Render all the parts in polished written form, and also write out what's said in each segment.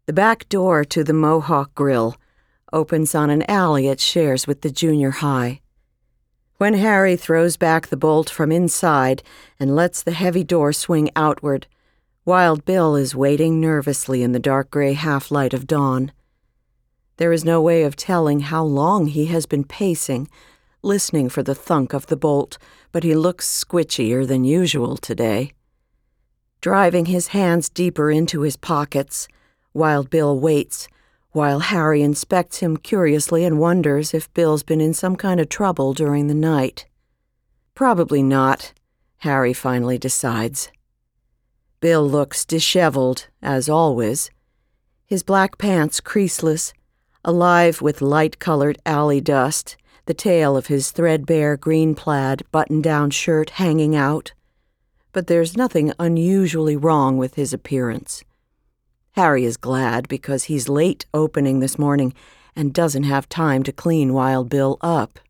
The back door to the Mohawk Grill opens on an alley it shares with the junior high. When Harry throws back the bolt from inside and lets the heavy door swing outward, Wild Bill is waiting nervously in the dark gray half-light of dawn. There is no way of telling how long he has been pacing, listening for the thunk of the bolt, but he looks squitchier than usual today. Driving his hands deeper into his pockets, Wild Bill waits, while Harry inspects him curiously and wonders if Bill's been in some kind of trouble during the night. Probably not, Harry finally decides. Bill looks disheveled, as always. His black pants creaseless, alive with light-colored alley dust, the tail of his threadbare green plaid button-down shirt hanging out. But there's nothing unusually wrong with his appearance. Harry is glad because he's late opening this morning and doesn't have time to clean Wild Bill up.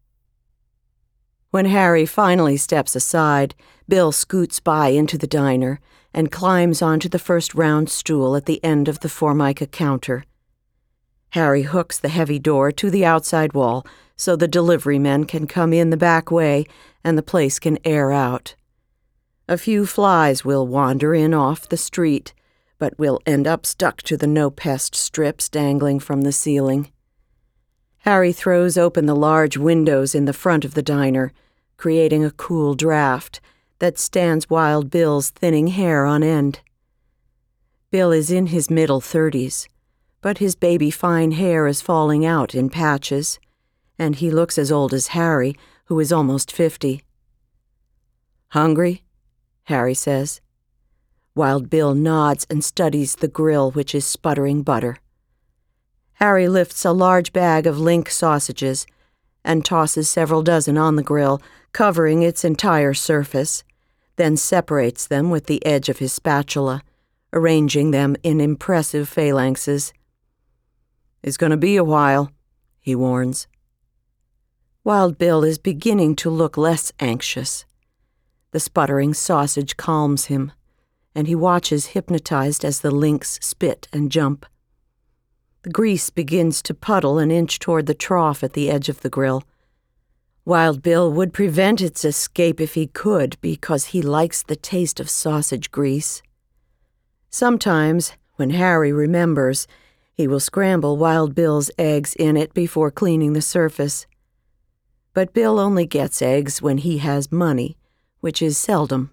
When Harry finally steps aside, Bill scoots by into the diner and climbs onto the first round stool at the end of the Formica counter. Harry hooks the heavy door to the outside wall so the delivery men can come in the back way and the place can air out. A few flies will wander in off the street, but will end up stuck to the no-pest strips dangling from the ceiling. Harry throws open the large windows in the front of the diner, creating a cool draft that stands Wild Bill's thinning hair on end. Bill is in his middle 30s, but his baby-fine hair is falling out in patches, and he looks as old as Harry, who is almost 50. "Hungry?" Harry says. Wild Bill nods and studies the grill, which is sputtering butter. Harry lifts a large bag of Link sausages and tosses several dozen on the grill, covering its entire surface, then separates them with the edge of his spatula, arranging them in impressive phalanxes. "It's going to be a while," he warns. Wild Bill is beginning to look less anxious. The sputtering sausage calms him, and he watches hypnotized as the links spit and jump. The grease begins to puddle and inch toward the trough at the edge of the grill. Wild Bill would prevent its escape if he could, because he likes the taste of sausage grease. Sometimes, when Harry remembers, he will scramble Wild Bill's eggs in it before cleaning the surface. But Bill only gets eggs when he has money, which is seldom.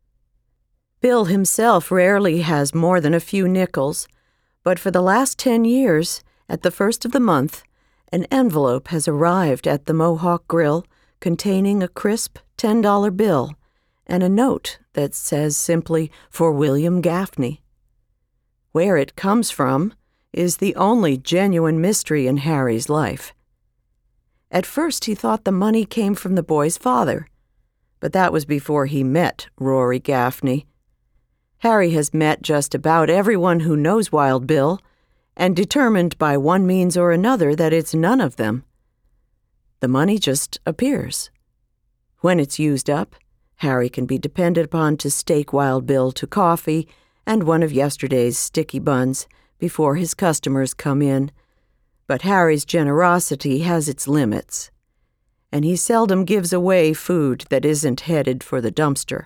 Bill himself rarely has more than a few nickels, but for the last 10 years, at the first of the month, an envelope has arrived at the Mohawk Grill containing a crisp $10 bill and a note that says simply, "For William Gaffney." Where it comes from is the only genuine mystery in Harry's life. At first he thought the money came from the boy's father, but that was before he met Rory Gaffney. Harry has met just about everyone who knows Wild Bill, and determined by one means or another that it's none of them. The money just appears. When it's used up, Harry can be depended upon to stake Wild Bill to coffee and one of yesterday's sticky buns before his customers come in. But Harry's generosity has its limits, and he seldom gives away food that isn't headed for the dumpster.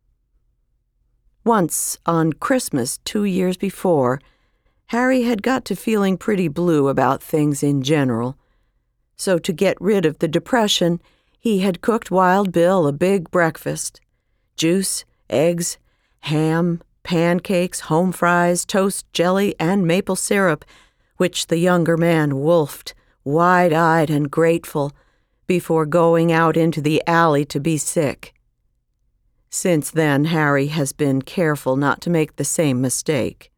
Once, on Christmas 2 years before, Harry had got to feeling pretty blue about things in general. So to get rid of the depression, he had cooked Wild Bill a big breakfast. Juice, eggs, ham, pancakes, home fries, toast, jelly, and maple syrup, which the younger man wolfed, wide-eyed and grateful, before going out into the alley to be sick. Since then, Harry has been careful not to make the same mistake.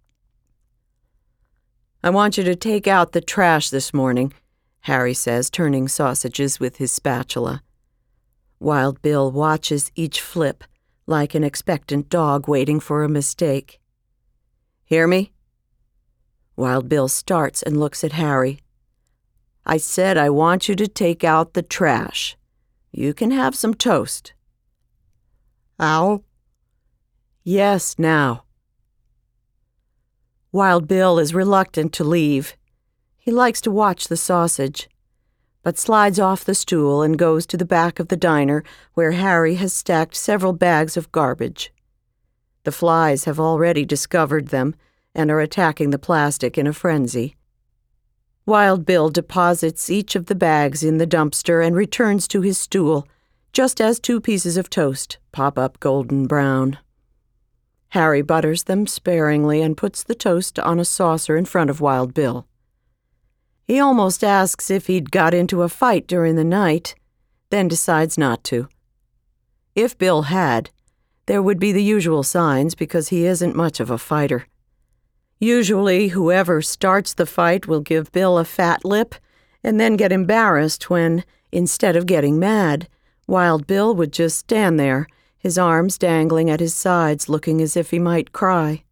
"I want you to take out the trash this morning," Harry says, turning sausages with his spatula. Wild Bill watches each flip, like an expectant dog waiting for a mistake. "Hear me?" Wild Bill starts and looks at Harry. "I said I want you to take out the trash. You can have some toast." "Ow?" "Yes, now." Wild Bill is reluctant to leave. He likes to watch the sausage, but slides off the stool and goes to the back of the diner where Harry has stacked several bags of garbage. The flies have already discovered them and are attacking the plastic in a frenzy. Wild Bill deposits each of the bags in the dumpster and returns to his stool, just as 2 pieces of toast pop up golden brown. Harry butters them sparingly and puts the toast on a saucer in front of Wild Bill. He almost asks if he'd got into a fight during the night, then decides not to. If Bill had, there would be the usual signs because he isn't much of a fighter. Usually, whoever starts the fight will give Bill a fat lip and then get embarrassed when, instead of getting mad, Wild Bill would just stand there, his arms dangling at his sides, looking as if he might cry.